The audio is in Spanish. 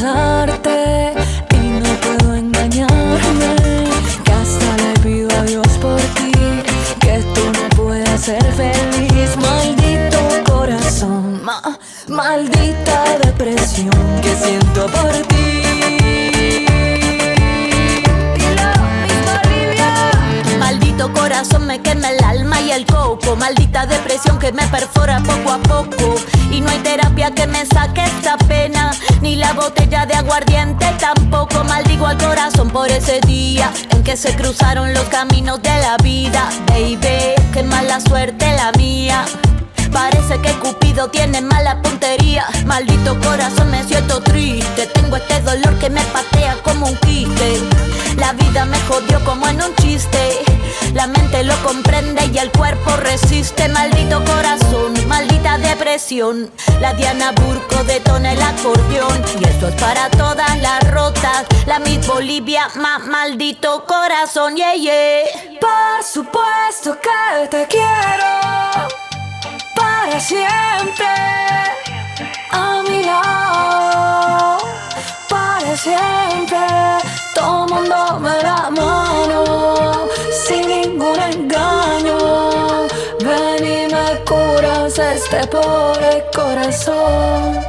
besarte y no puedo engañarme, que hasta le pido a Dios por ti, que tú no puedes ser feliz. Maldito corazón, maldita depresión que siento por ti. Maldito corazón, me quema el alma y el coco. Maldita depresión que me perfora poco a poco. Y no hay terapia que me saque esta pena, ni la botella de aguardiente tampoco. Maldigo al corazón por ese día en que se cruzaron los caminos de la vida. Baby, qué mala suerte la mía. Parece que Cupido tiene mala puntería. Maldito corazón, me siento triste. Tengo este dolor que me patea como un quiste. La vida me jodió como en un chiste. La mente lo comprende y el cuerpo resiste. Maldito corazón, maldita depresión. La Diana Burco detona el acordeón. Y esto es para todas las rotas. La Miss Bolivia, maldito corazón, yeah, yeah. Por supuesto que te quiero para siempre, a mi lado, para siempre, tomándome la mano, sin ningún engaño. Ven y me curas este pobre corazón.